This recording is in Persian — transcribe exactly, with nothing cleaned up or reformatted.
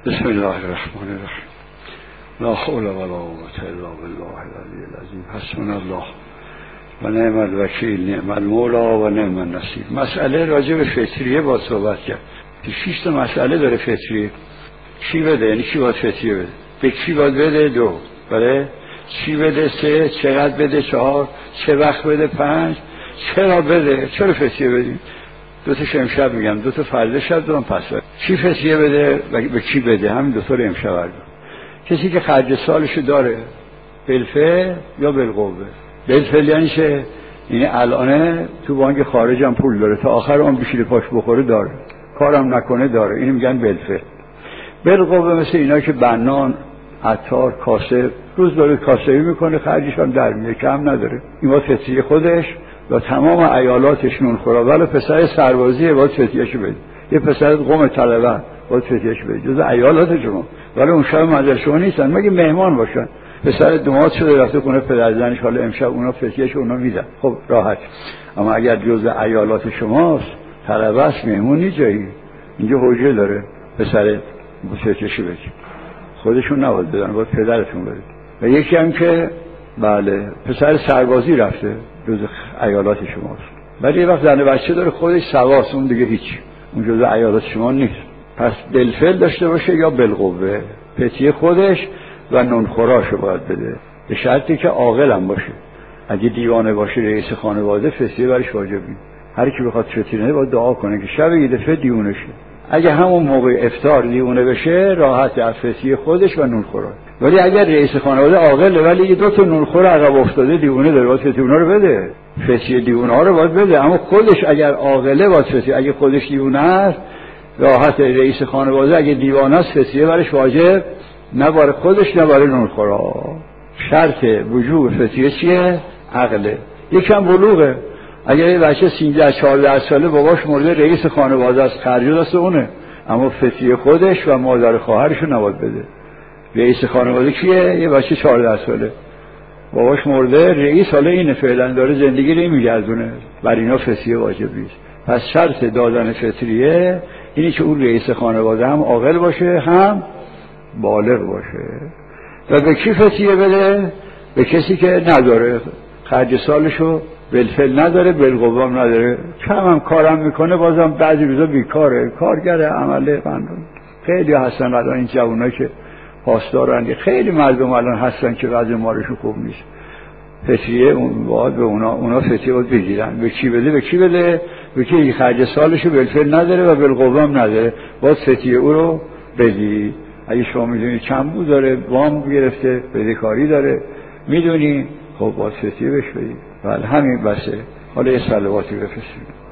بسم الله الرحمن الرحیم. لا حول ولا قوة الا بالله العلی العظیم. حسبنا الله و نعم الوکیل، نعم المولا و نعم النصیر. مسئله راجع به فطریه با صحبت کرد. شش تا مسئله داره فطریه. چی بده؟ یعنی چی باید فطریه بده؟ به کی باید بده؟ دو. بله؟ چی بده؟ سه. چقدر بده؟ چهار. چه وقت بده؟ پنج. چرا بده؟ چرا فطریه بدیم؟ دو تا امشب میگم، دو تا فردا شب، دو تا پس فردا. چی فطریه بده و به کی بده؟ همین دو تا رو امشب بگم. کسی که خرج سالشو داره، بالفعل یا بالقوه. بالفعل یعنی چه؟ یعنی الان تو بانک خارجم پول داره، تا آخر اون بشیره پاش بخوره داره، کارم نکنه داره، اینو میگن بالفعل. بالقوه مثل اینا که بنان، عطار، کاسب، روز داره کاسبی میکنه، خرجش هم در میاره، کم نداره. این واسه فطریه خودش و تمام عیالاتش نون خورا. ولی پسر سربازی باید فطریه‌شو بده، یه پسر قوم طلبه باید فطریه‌شو بده، جز عیالات شما. ولی اون شب منزل شما نیستن، مگه مهمان باشن. پسر دومات شده رفته خونه پدر زنش، حالا امشب اونا فطریه‌شو اونا میدن، خب راحت. اما اگر جز عیالات شماست، طلبه است، مهمون نیست، جایی اینجا حجه داره پسر فطریه‌شو بده، خودشون نباید بدن، باید پدرتون بده. و یکی هم که بله پسر سربازی رفته، جز عیالات شماست. ولی یه وقت زن بچه داره، خودش سواست، اون دیگه هیچ، اون جز عیالات شما نیست. پس بالفعل داشته باشه یا بالقوه. فطریه خودش و نونخوراشو باید بده، به شرطی که عاقل هم باشه. اگه دیوانه باشه، رئیس خانواده، فطریه برش واجبه. هر کی بخواد فطریه نده باید دعا کنه که شب یه دفعه دیوونه شه. اگه همون موقع افطار دیوونه بشه، راحت از فطریه خودش و نونخوراش. ولی اگر رئیس خانواده عاقله ولی دو تا نونخور عقب افتاده دیوونه داره، باید فطریه اونا رو بده. فطریه دیوونه ها رو باید بده. اما خودش اگر عاقله باید فطریه، اگه خودش دیوونه است راحت. رئیس خانواده اگه دیوانه است، فطریه برش واجب نه باره خودش نه باره نونخورا. شرط وجوب فطریه چیه؟ عقله. یکم بلوغه. اگر یه بچه سیزده چهارده ساله باباش مرده، رئیس خانواده است، خرج دست اونه، اما فطریه خودش و مادر خواهرش رو نباید بده. رئیس خانواده کیه؟ یه بچه چهارده ساله باباش مرده، رئیس حالا اینه، فعلا داره زندگی رو میگردونه، بر اینا فطریه واجبی است. پس شرط دادن فطریه اینی که اون رئیس خانواده هم عاقل باشه، هم بالغ باشه. و به کی فطریه بده؟ به کسی که نداره، خرج سالشو بالفعل نداره، بالقوه هم نداره، کم هم کارم میکنه، بازم بعضی روزا بیکاره، کارگره، عمله فندون. خیلی هستن الان این جوونا که پاسدارن، خیلی مردم الان هستن که وضع مالشون خوب نیست. فطریه اون باید به اونا اونا فطریه باید بگیرن. به کی بده؟ به کی بده؟ به کی خرج سالشو بالفعل نداره و بالقوه هم نداره، باید فطریه او رو بدی. اگه شما میدونی چند بود داره، وام گرفته، بدهکاری داره، میدونی، خب باید فطریه بهش بدی. بله همین بسه. حالا یه صلواتی بفرستید.